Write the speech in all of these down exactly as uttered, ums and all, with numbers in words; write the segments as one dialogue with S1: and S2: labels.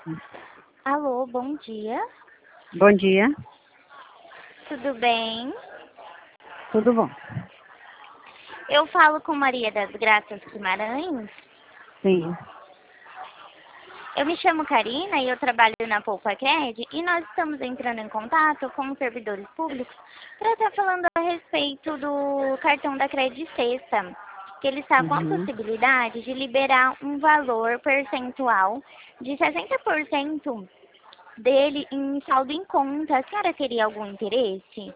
S1: Alô, bom dia.
S2: Bom dia.
S1: Tudo bem?
S2: Tudo bom?
S1: Eu falo com Maria das Graças Guimarães.
S2: Sim.
S1: Eu me chamo Karina e eu trabalho na PoupaCred e nós estamos entrando em contato com os servidores públicos para estar falando a respeito do cartão da Cred Sexta, que ele está com a
S2: Uhum.
S1: possibilidade de liberar um valor percentual de sessenta por cento dele em saldo em conta. A senhora teria algum interesse?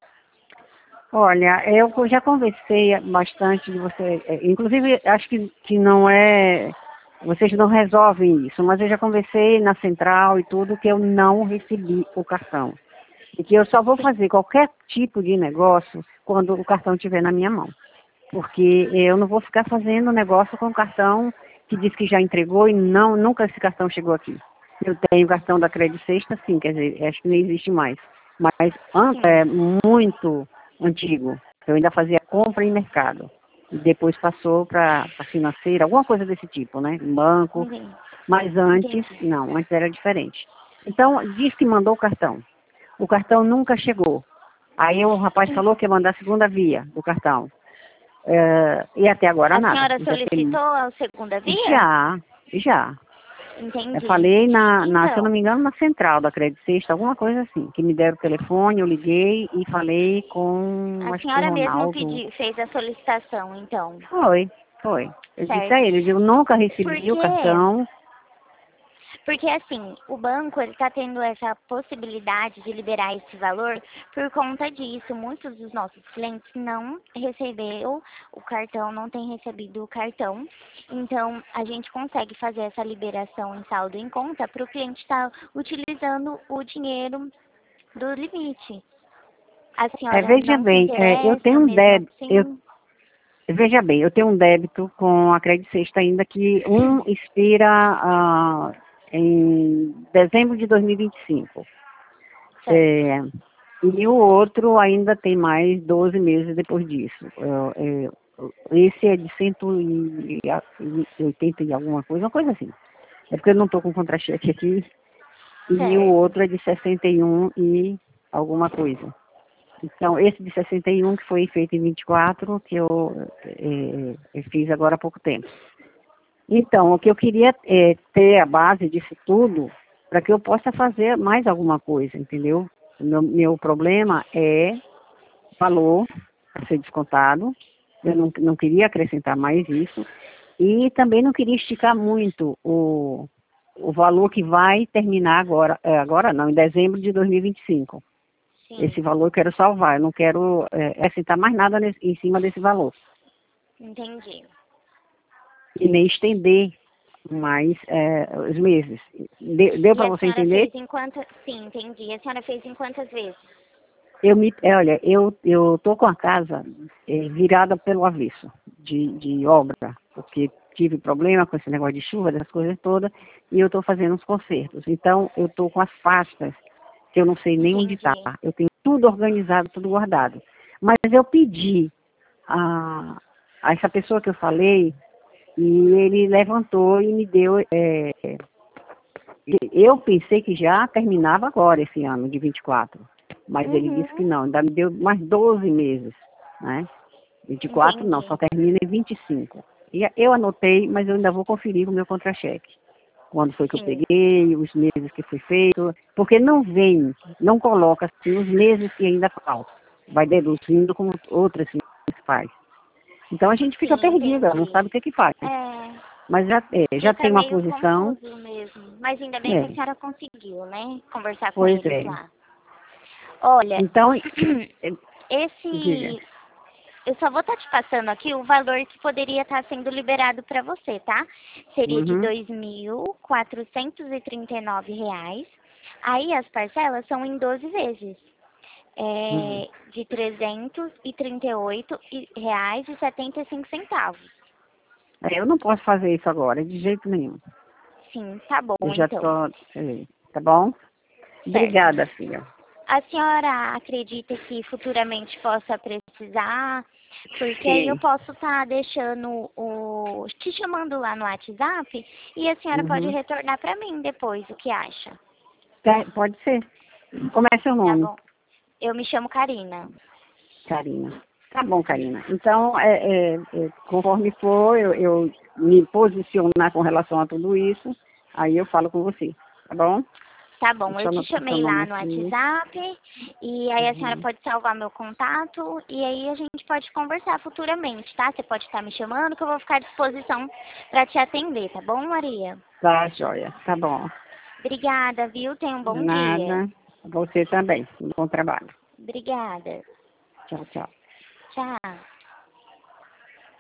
S2: Olha, eu já conversei bastante de você, é, inclusive acho que, que não é, vocês não resolvem isso, mas eu já conversei na central e tudo que eu não recebi o cartão. E que eu só vou fazer qualquer tipo de negócio quando o cartão estiver na minha mão. Porque eu não vou ficar fazendo negócio com o cartão que diz que já entregou e não, nunca esse cartão chegou aqui. Eu tenho o cartão da Cred Sexta, sim, quer dizer, acho que não existe mais. Mas an- é muito antigo. Eu ainda fazia compra em mercado. E depois passou para a financeira, alguma coisa desse tipo, né? Banco.
S1: Entendi.
S2: Mas antes,
S1: Entendi.
S2: não, antes era diferente. Então, diz que mandou o cartão. O cartão nunca chegou. Aí o rapaz falou que ia mandar a segunda via do cartão. É, e até agora
S1: A
S2: nada.
S1: senhora
S2: Já tem...
S1: solicitou a segunda via?
S2: Já, já. Eu
S1: Entendi.
S2: falei, na, na, se eu não
S1: Então,
S2: me engano, na central da Cred Sexta, alguma coisa assim, que me deram o telefone, eu liguei e falei com,
S1: a
S2: acho que o
S1: senhora mesmo
S2: Ronaldo.
S1: pedi, fez a solicitação, então,
S2: Foi, foi. Eu disse a
S1: certo?
S2: ele, eu nunca
S1: Por
S2: recebi o
S1: quê?
S2: cartão.
S1: Porque assim, o banco ele está tendo essa possibilidade de liberar esse valor por conta disso. Muitos dos nossos clientes não receberam o cartão, não têm recebido o cartão. Então, a gente consegue fazer essa liberação em saldo em conta para o cliente estar utilizando o dinheiro do limite. A
S2: É,
S1: senhora
S2: veja
S1: não se
S2: bem, é, eu tenho
S1: interessa,
S2: um
S1: mesmo
S2: débito, eu,
S1: assim?
S2: veja bem, eu tenho um débito com a Cred Sexta ainda que um expira ah, em dezembro de dois mil e vinte e cinco.
S1: Certo.
S2: É, e o outro ainda tem mais doze meses depois disso. É, é, esse é de cento e oitenta e alguma coisa, uma coisa assim. É porque eu não estou com contra-cheque aqui. E o
S1: Certo.
S2: outro é de sessenta e um e alguma coisa. Então, esse de sessenta e um que foi feito em vinte e quatro, que eu, é, eu fiz agora há pouco tempo. Então, o que eu queria é ter a base disso tudo para que eu possa fazer mais alguma coisa, entendeu? O meu, meu problema é valor a ser descontado. Eu não, não queria acrescentar mais isso. E também não queria esticar muito o, o valor que vai terminar agora, é, agora não, em dezembro de dois mil e vinte e cinco. Esse
S1: Sim,
S2: valor eu quero salvar, eu não quero é, acrescentar mais nada nesse, em cima desse valor.
S1: entendi.
S2: E nem estender mais é, os meses. De, deu
S1: E
S2: para
S1: a
S2: você
S1: senhora
S2: entender?
S1: fez em quantas... Sim, entendi. A senhora fez em quantas vezes?
S2: Eu me, é, olha, eu eu tô com a casa é, virada pelo avesso de, de obra, porque tive problema com esse negócio de chuva, dessas coisas todas, e eu estou fazendo uns consertos. Então, eu estou com as pastas que eu não sei nem onde está.
S1: Entendi.
S2: Eu tenho tudo organizado, tudo guardado. Mas eu pedi a, a essa pessoa que eu falei, e ele levantou e me deu. É, eu pensei que já terminava agora esse ano de vinte e quatro, mas ele disse que
S1: Uhum,
S2: não, ainda me deu mais doze meses, né? vinte e quatro não, só
S1: entendi.
S2: termina em vinte e cinco. E eu anotei, mas eu ainda vou conferir o meu contra-cheque. Quando foi que eu
S1: Sim,
S2: peguei, os meses que foi feito, porque não vem, não coloca assim, os meses que ainda faltam. Vai deduzindo como outras se faz. Então a gente fica
S1: sim,
S2: perdida, não
S1: entendi.
S2: sabe o que é que faz.
S1: É,
S2: Mas já, é, já
S1: fica
S2: tem uma
S1: meio
S2: posição,
S1: confuso mesmo. Mas ainda bem que a
S2: é,
S1: senhora conseguiu, né? Conversar com
S2: pois
S1: eles
S2: é.
S1: lá. Olha,
S2: Então, é, diga.
S1: esse... Eu só vou estar te passando aqui o valor que poderia estar sendo liberado para você, tá? Seria de
S2: Uhum,
S1: dois mil quatrocentos e trinta e nove reais. Aí as parcelas são em doze vezes.
S2: uhum.
S1: É, de trezentos e trinta e oito reais e setenta e cinco centavos.
S2: É, eu não posso fazer isso agora, de jeito nenhum.
S1: Sim, tá bom
S2: Eu já
S1: então.
S2: tô, é, tá bom?
S1: Certo.
S2: Obrigada, filha.
S1: A senhora acredita que futuramente possa precisar? Porque aí eu
S2: Sim.
S1: posso estar deixando o... te chamando lá no WhatsApp e a senhora pode
S2: Uhum.
S1: retornar para mim depois, o que acha?
S2: Tá, pode ser. Como é seu
S1: Tá
S2: nome?
S1: bom. Eu me chamo Karina.
S2: Karina. Tá bom, Karina. Então, é, é, é, conforme for, eu, eu me posicionar com relação a tudo isso, aí eu falo com você, tá bom?
S1: Tá bom, eu
S2: Deixa eu
S1: te
S2: anotar seu
S1: chamei
S2: nome
S1: lá no
S2: aqui.
S1: WhatsApp e aí a senhora
S2: Uhum.
S1: pode salvar meu contato e aí a gente pode conversar futuramente, tá? Você pode estar me chamando que eu vou ficar à disposição para te atender, tá bom, Maria?
S2: Tá, joia. Tá bom.
S1: Obrigada, viu? Tenha um
S2: De
S1: bom dia.
S2: nada. Você também. Bom trabalho.
S1: Obrigada.
S2: Tchau, tchau.
S1: Tchau.